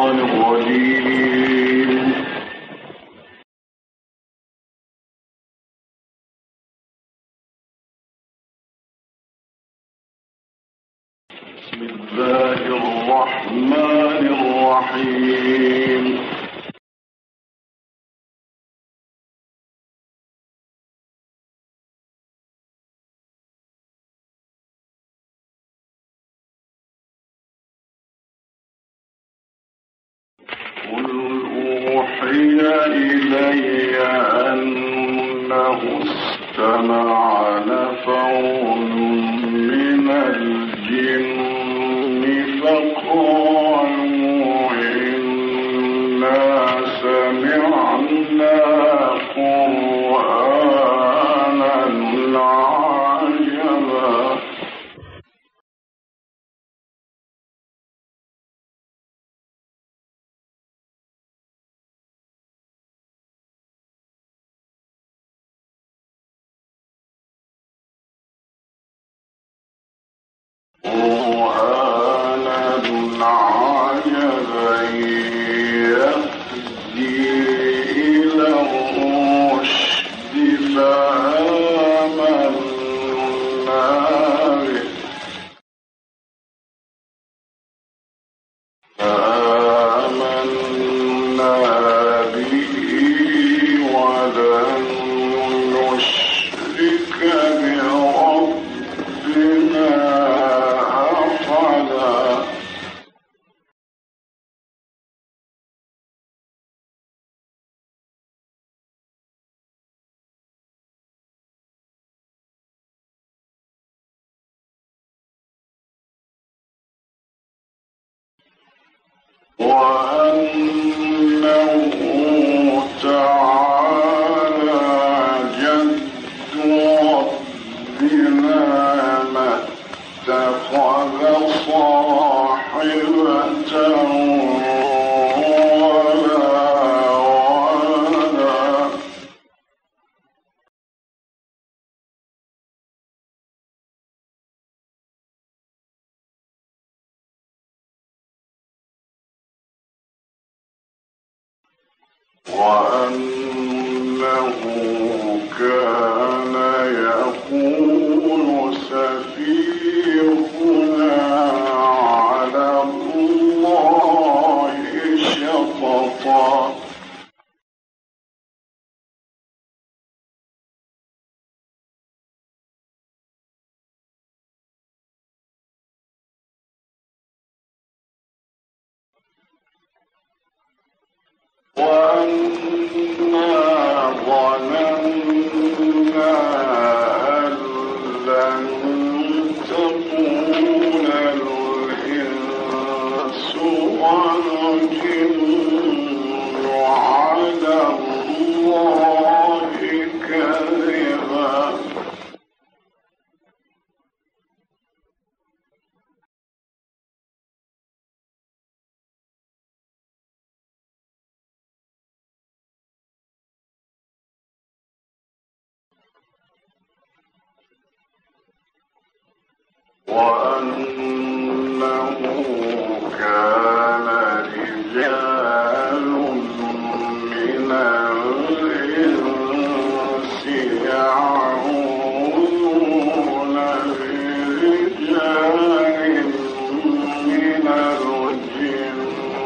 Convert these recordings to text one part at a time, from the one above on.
الشيطان الرجيم. بسم الله الرحمن الرحيم. قل أوحي إلي أنه استمع نفر من الجن فقالوا إنا سمعنا قرآنا عجبا يهدي إلى الرشد فآمنا به ولن نشرك بربنا أحدا. وأنه تعالى جد ربنا ما اتخذ صاحبة ولا ولدا. وأنه كان يقول سفيهنا على الله شططا. وأنا ظننا أن لن تقول الإنس والجن على الله كذبا. وأنه كان رجال من الإنس يعوذون برجال من الجن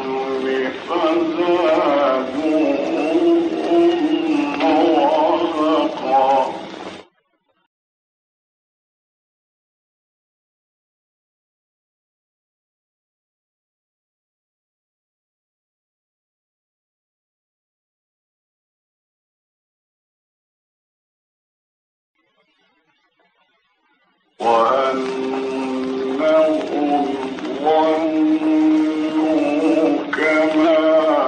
فزادوهم رهقا. وأنهم ظنوا كما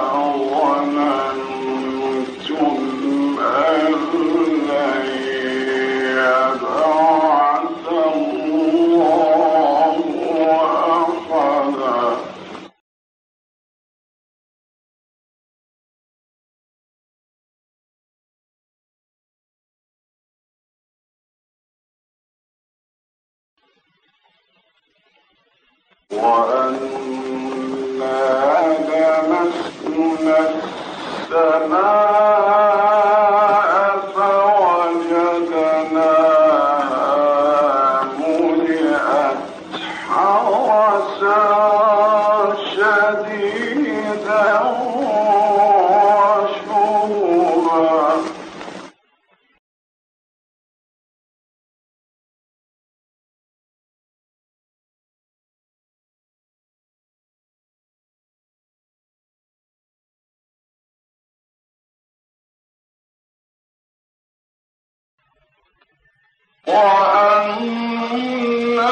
ظننتم أن لن يبعث الله أحدا. وأنا السماء فوجدناها ملئت حرسا شديدا وشهبا وأنا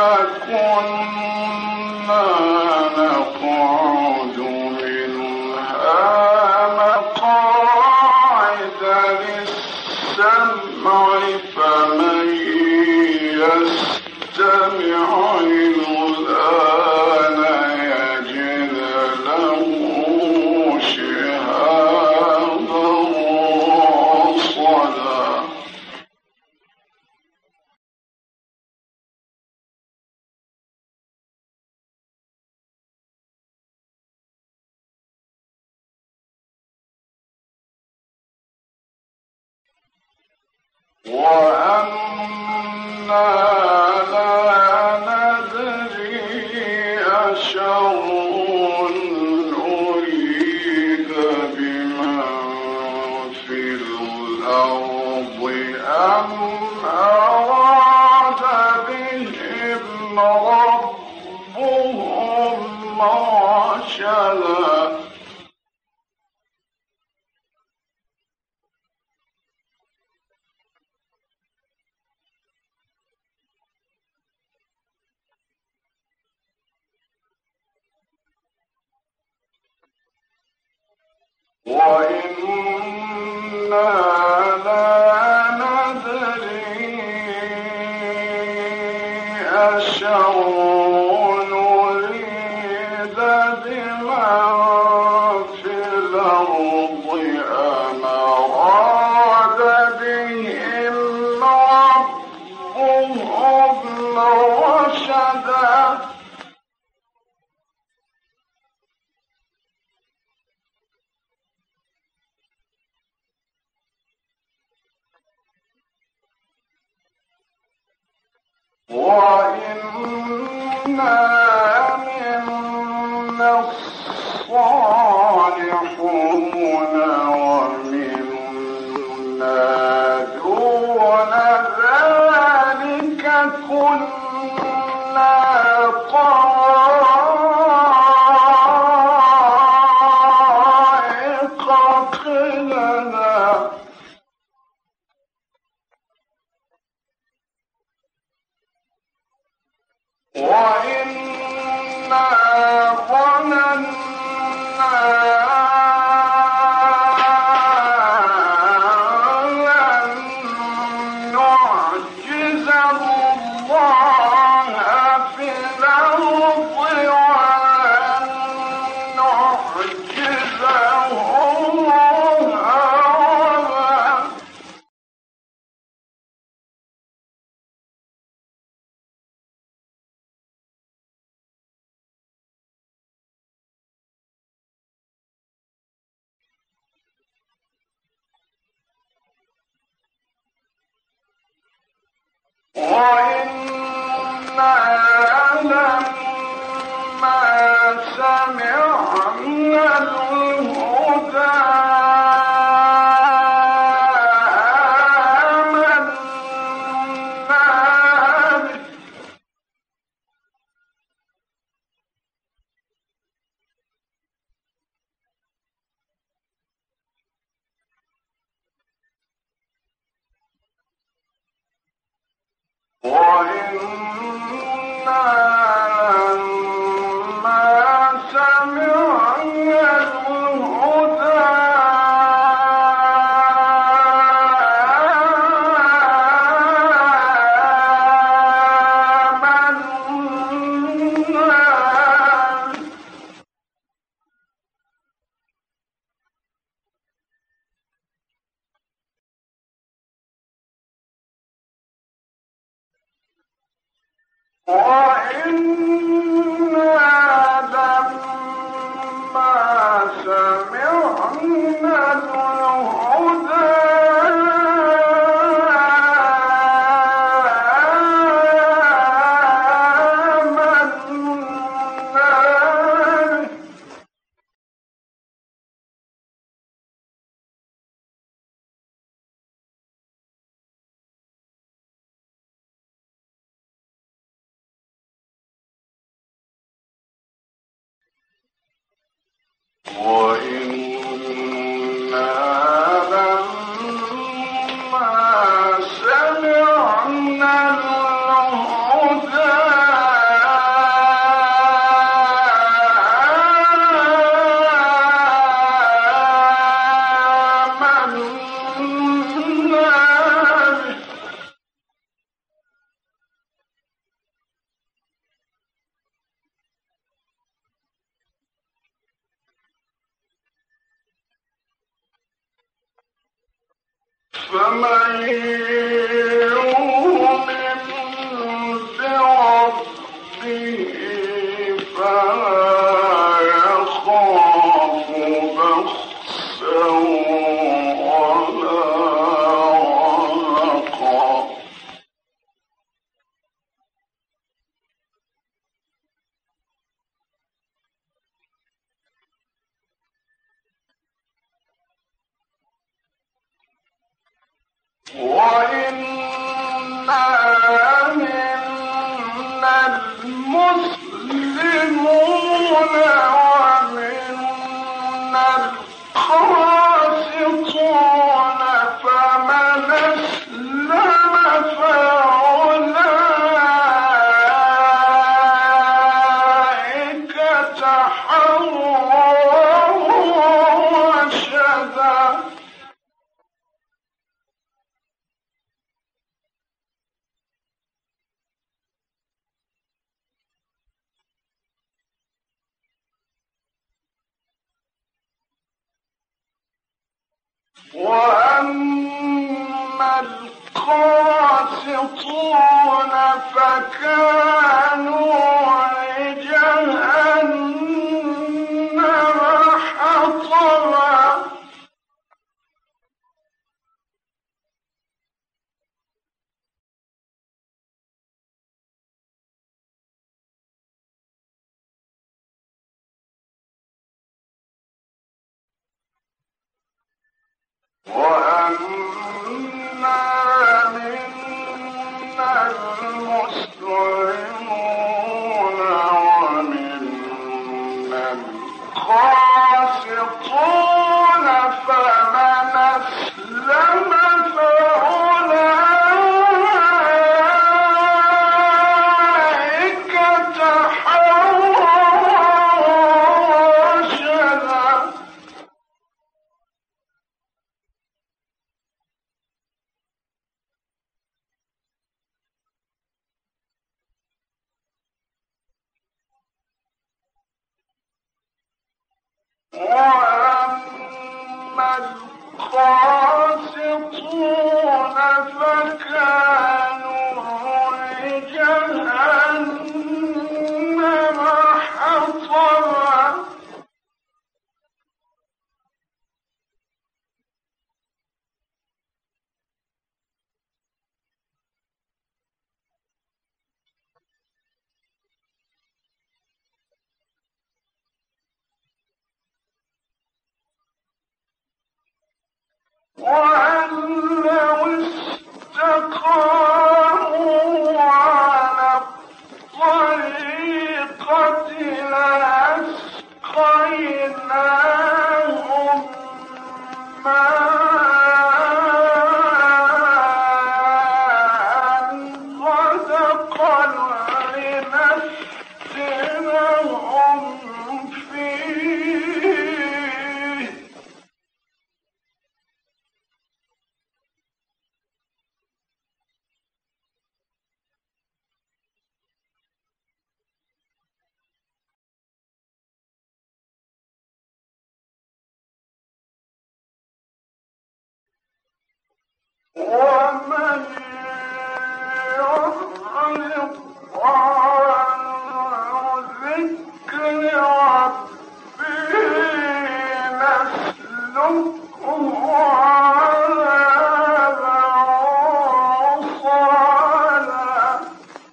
كنا نقعد منها مقاعد للسمع فمن يستمع الآن يجد له شهابا رصدا وأنا لا ندري أشر أريد بمن في الأرض أم أراد بهم ربهم رشدا وإنا لا ندري أشر نريد بمن في الأرض أم أراد بهم ربهم رشدا وإنا منا الصالحون ومنا دون ذلك كنا طرائق قددا وإنا ظننا أن نعجز الله في الأرض ولن نعجزه هربا وإنا لما سمعنا الهدى آمنا به وإنا لما سمعنا الهدى آمنا به فمن يؤمن بربه فلا يخاف بخسا ولا رهقا وإنا منا المسلمون ومنا القاسطون فمن أسلم فأولئك تحروا رشدا وأما القاسطون فكانوا لجهنم حطبا وأنا منا المسلمون ومنا القاسطون فمن أسلم فأولئك تحروا رشدا وأما القاسطون فكانوا لجهنم حطبا وأن لو استقاموا على الطريقة لأسقيناهم ماء غدقا لنفتنهم فيه ومن يعرض عن ذكر ربه نسلكه عذابا صعدا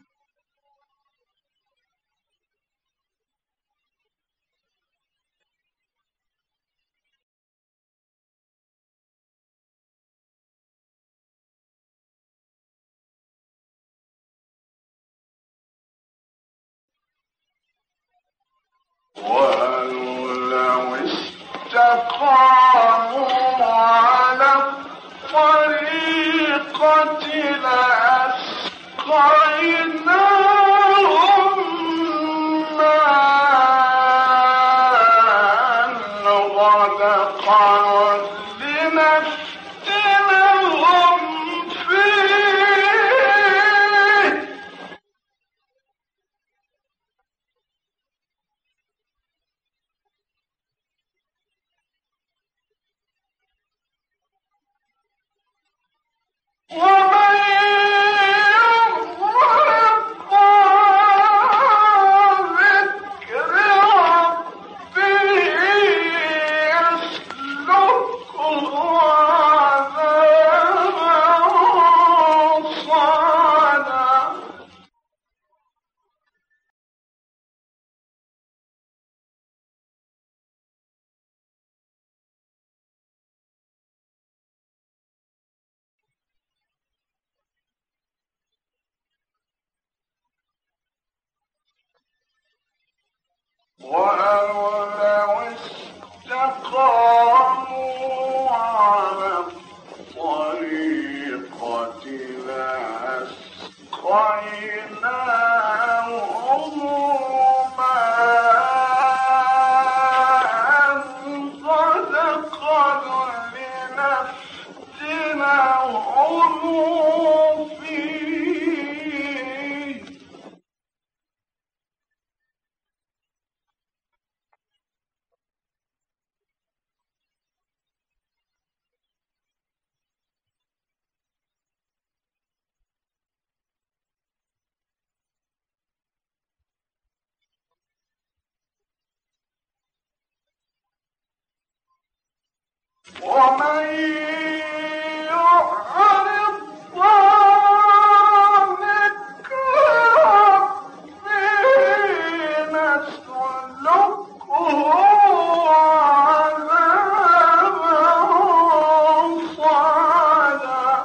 وأن لو استقاموا على الطريقة لأسقيناهم ماء غدقا لنفتنهم فيه ولو استقاموا على الطريقة لأسقيناهم ماء غدقا لنفتنهم فيه. ومن يعرض عن ذكر ربه نسلكه عذابا صعدا.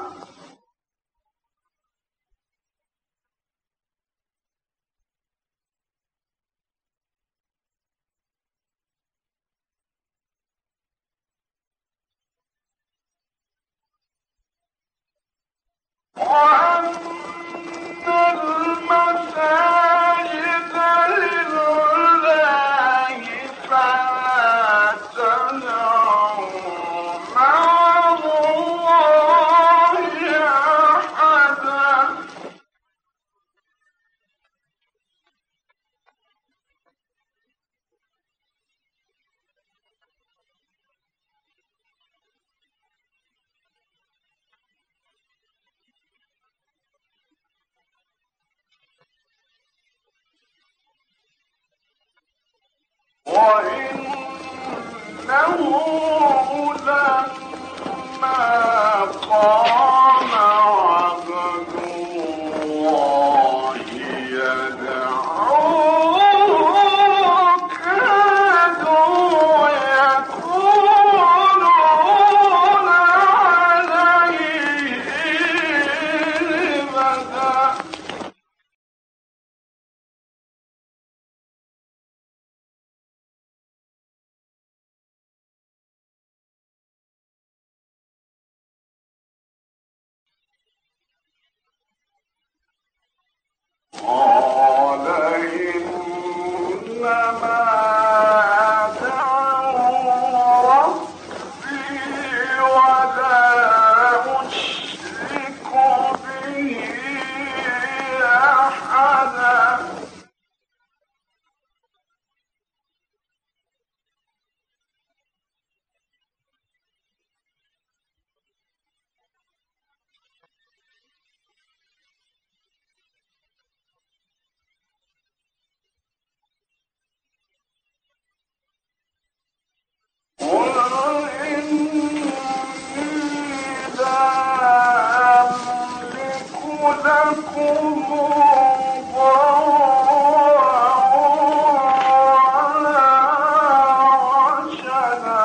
وأن المساجد لله فلا تدعوا مع الله أحدا. وإنه لما قام عبد الله يدعوه كادوا يكونون عليه لبدا. قال إنما أدعو ربي ولا أشرك به أحدا. قل إني لا أملك لكم ضرا ولا رشدا.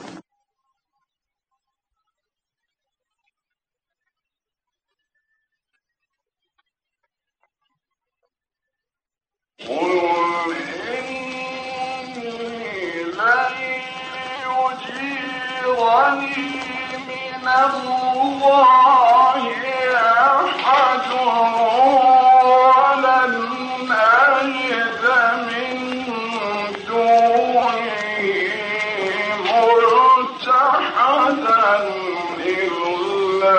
قل إني لن يجيرني من الله أحد ولن أجد من دونه ملتحدا إلا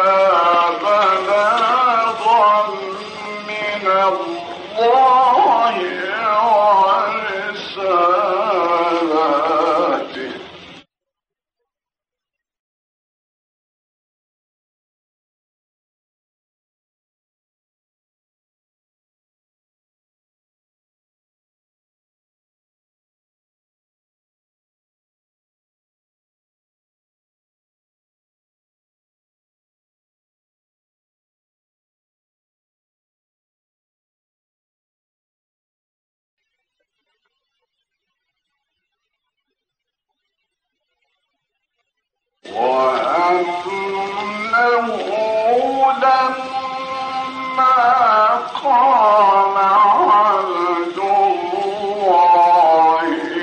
بلاغا من الله ورسالاته. وأنه لما قام عبد الله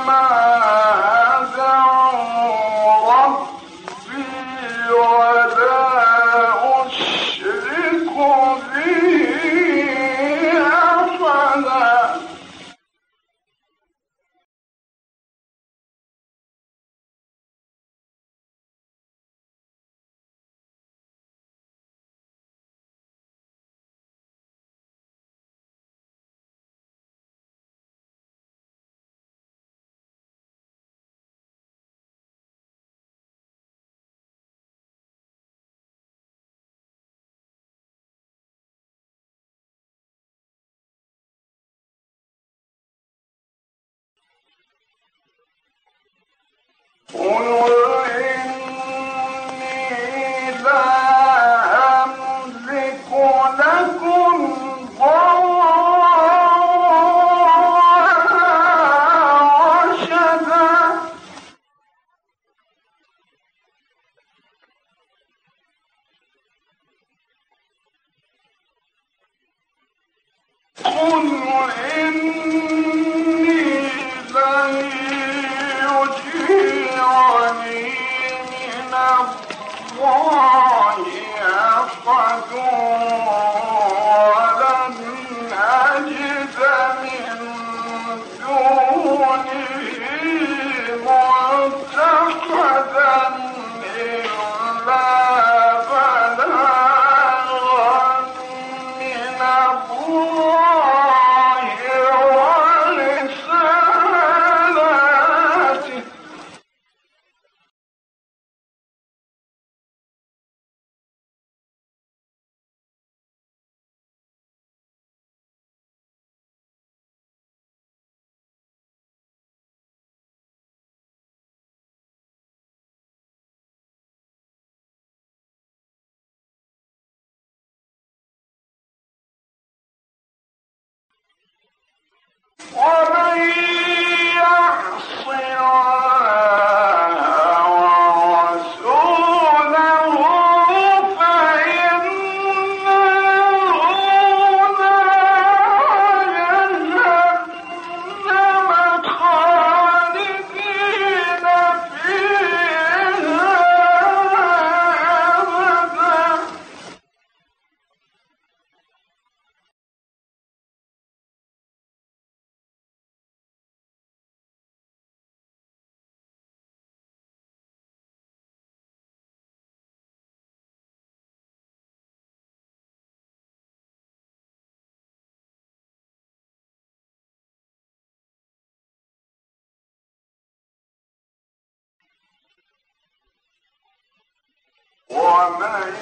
ومن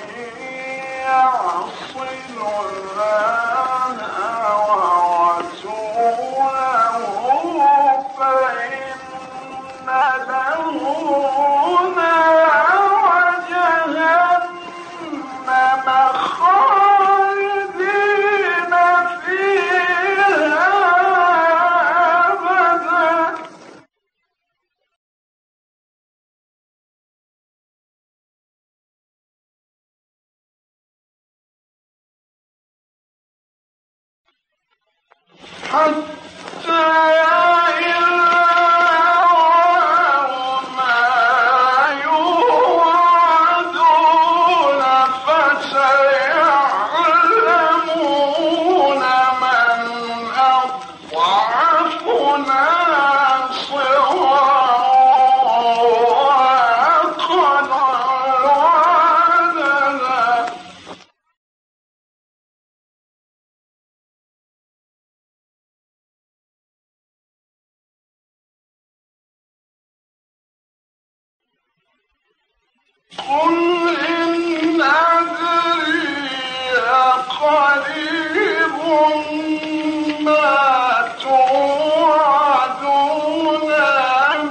يعص الله ورسوله فإن له نار جهنم خالدين فيها أبدا. حتى إذا رأوا ما يوعدون فسيعلمون من أضعف ناصرا وأقل عددا. قل إن أدري أقريب ما توعدون أم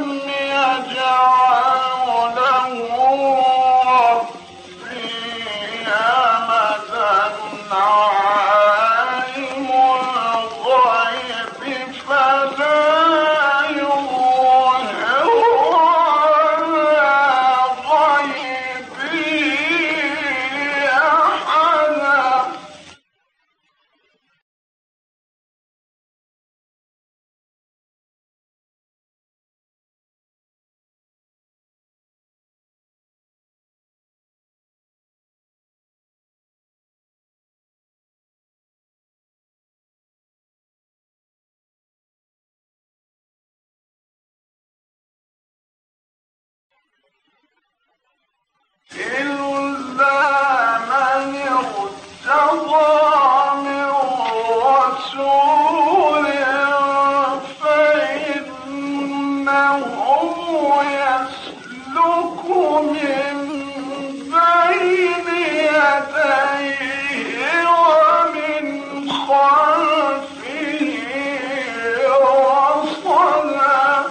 يجعل له ربي أمدا عالم الغيب فلا يظهر على غيبه إلا من ارتضى من رسول فإنه يسلك من بين يديه ومن خلفه رصدا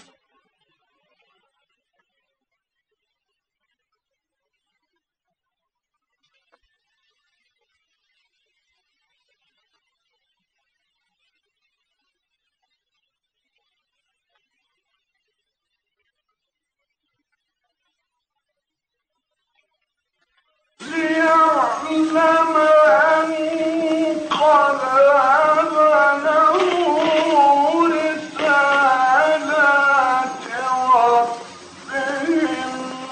ليعلم أن قد أبلغوا رسالات ربهم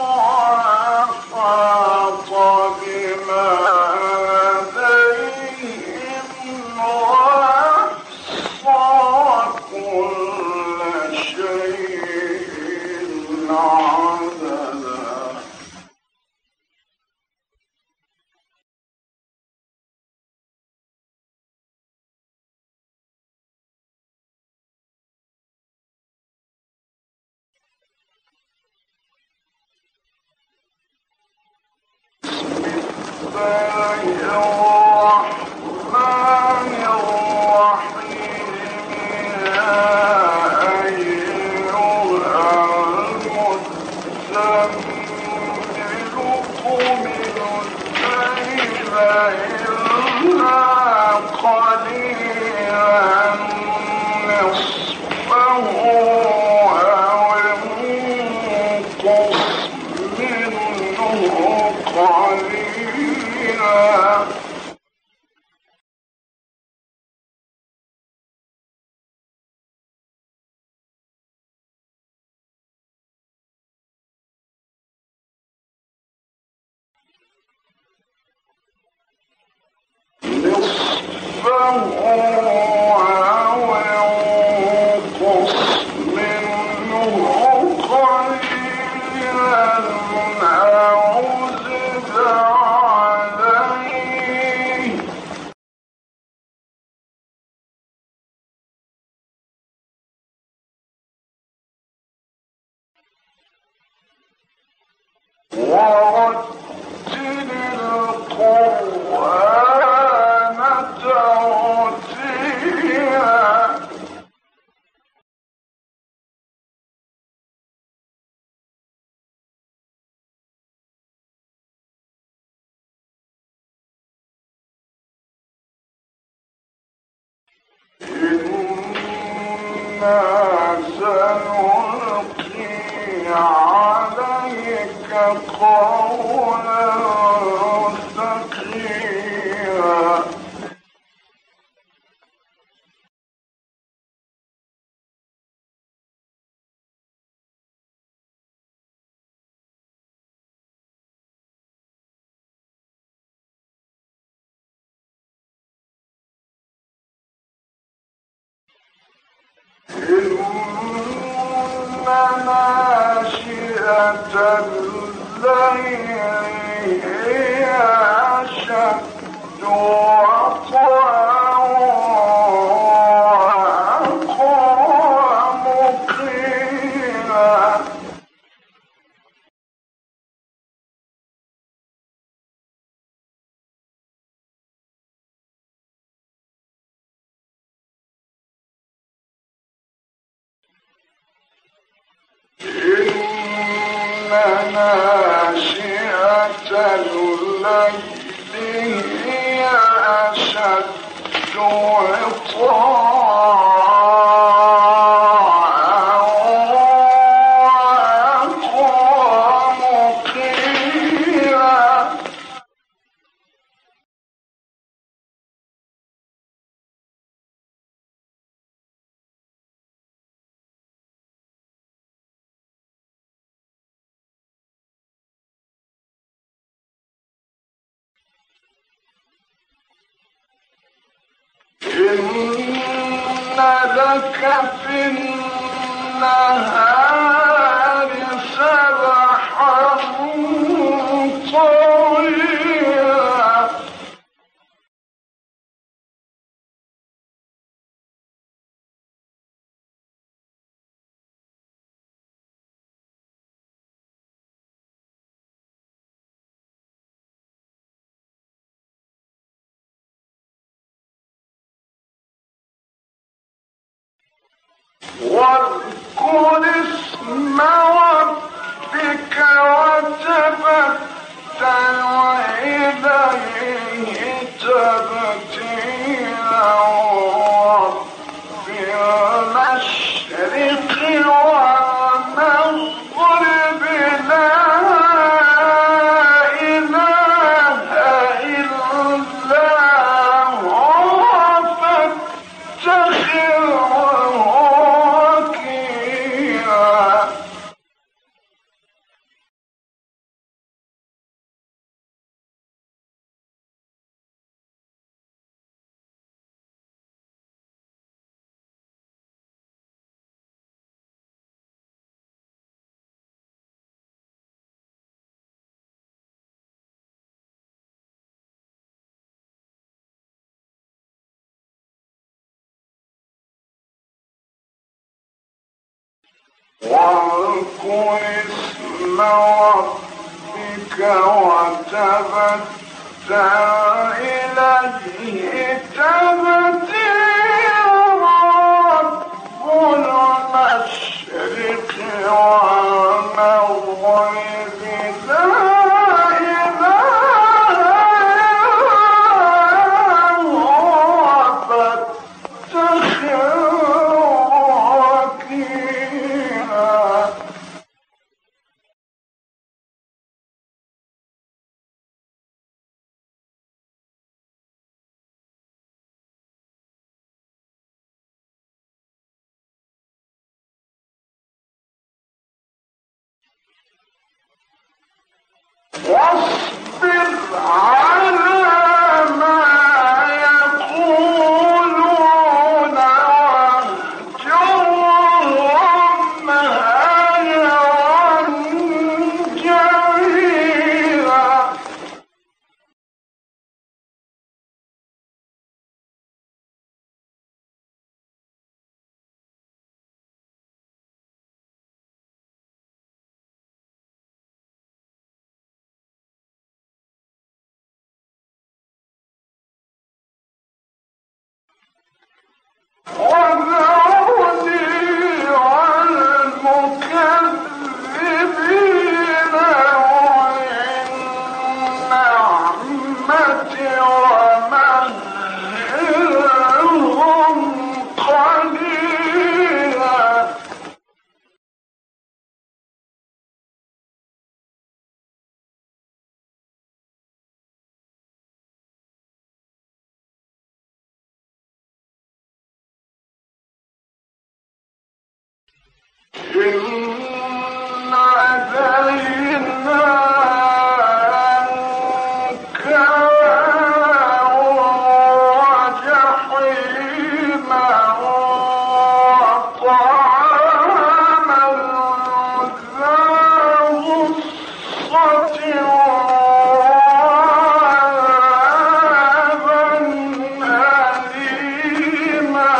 وأحاط بما لديهم وأحصى كل شيء عددا الرحمن الرحيم يا أيها المزمل قم الليل إلا قليلا نصفه أو انقص منه قليلا نصفه أو انقص منه قليلا أو زد عليه ورتل القرآن ترتيلا إنا سنلقي عليك قولا ثقيلا إن ناشئة الليل هي أشد وطئا وأقوم قيلا إن ناشئة الليل هي أشد وطئا وأقوم قيلا إن لك في النهار سبحا واذكر اسم ربك وتبتل إليه تبتيلا رب المشرق والمغرب لا إله إلا هو فاتخذه وكيلا. واذكر اسم ربك وتبتل إليه تبتيلا رب المشرق والمغرب لا إله إلا هو فاتخذه وكيلا. واصبر على ما يقولون واهجرهم هجرا جميلا. وذرني والمكذبين أولي النعمة ومهلهم قليلا. إن علينا أنكالا وجحيما وطعاما ذا غصة وعذابا أليما.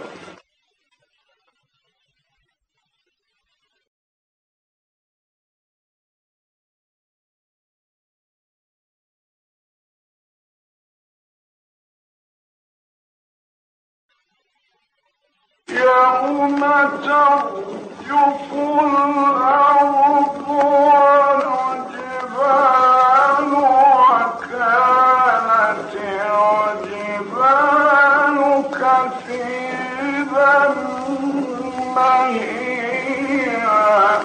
يوم ترجف الأرض والجبال وكانت الجبال كثيبا مهيلا.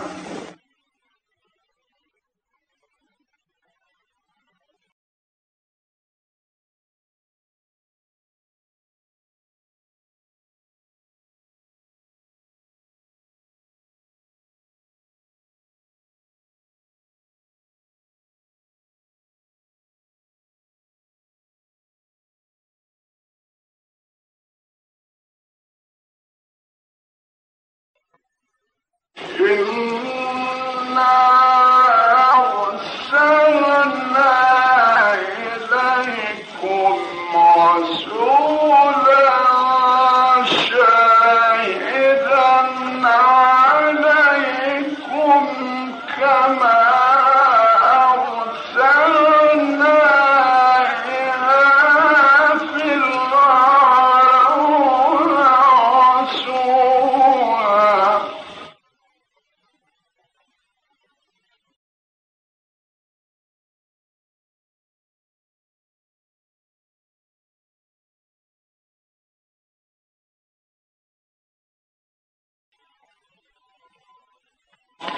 إنا أرسلنا إليكم رسولا شاهدا عليكم كما أرسلنا إلى فرعون رسولا.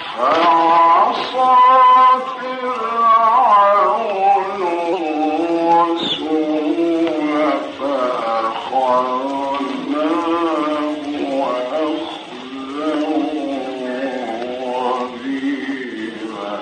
فعصى فرعون الرسول فأخذناه أخذا وبيلا.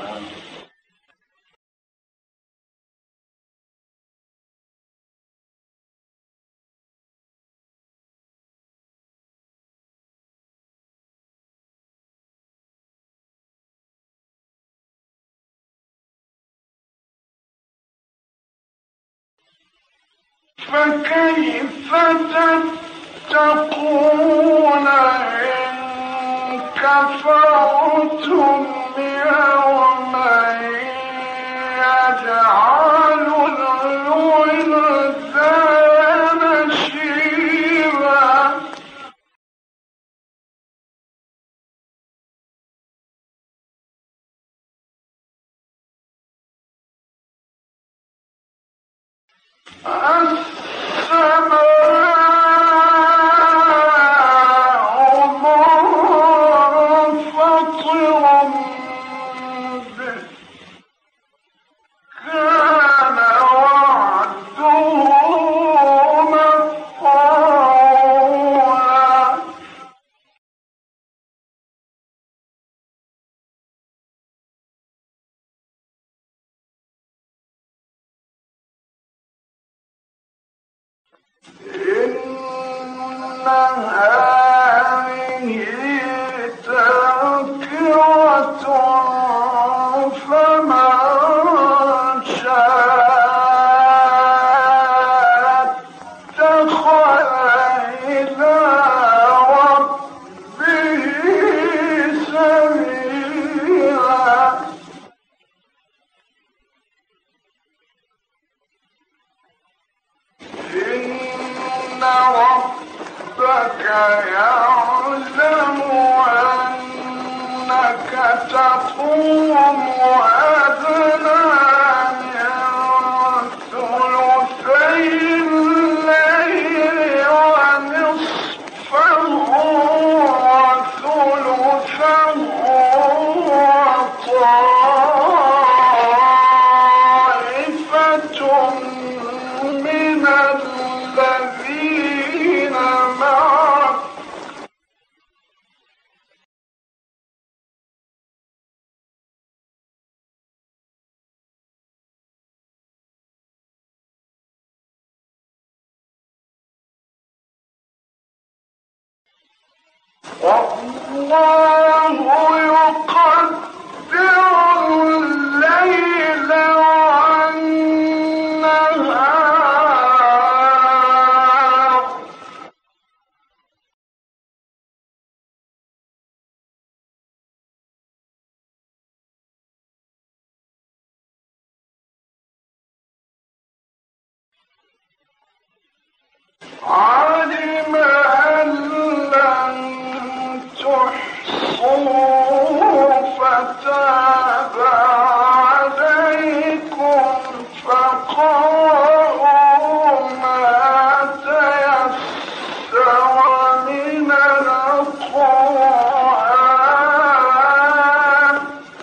فكيف تتقون إن كفرتم يوما يجعل الولدان شيبا. إن هذه تذكرة فمن شاء اتخذ إلى ربه سبيلا. إن ربك يعلم أنك تقوم أدنى من ثلثي الليل ونصفه وثلثه وطائفة من الذين معك والله يقدر الليل والنهار علم أن لن تحصوا فتاب عليكم فقرأوا ما تيسر من القرآن.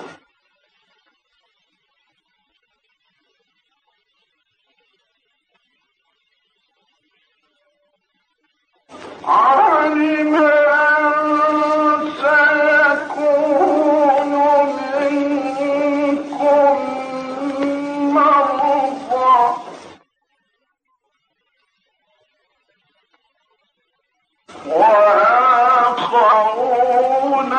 علم أن سيكون منكم مرضى وآخرون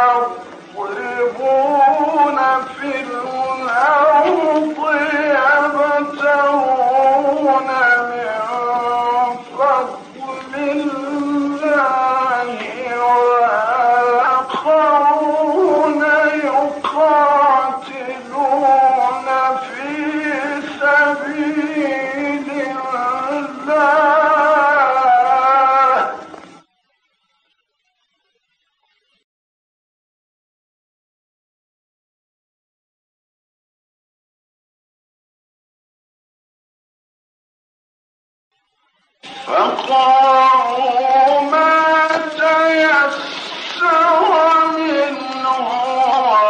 يضربون في الأرض يبتغون من فضل الله وآخرون يقاتلون في سبيل الله فقرأوا ما تيسر منه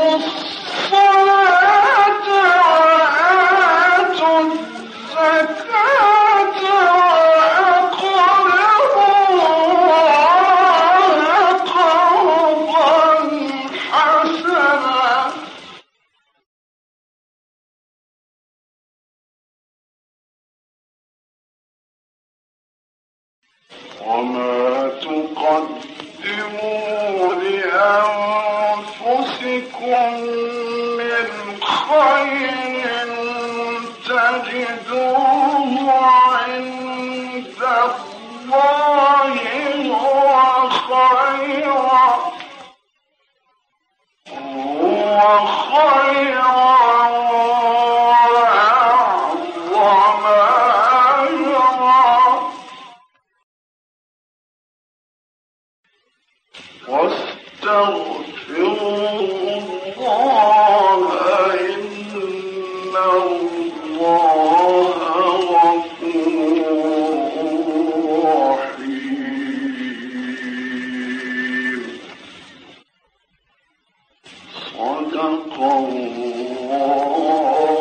الصلاة وآتوا الزكاة وأقرضوا الله قرضا حسنا وما تقدموا لأنفسكم من خير تجدوه عند الله هو خيرا وأعظم أجرا واستغفروا الله إن الله غفور رحيم صدق الله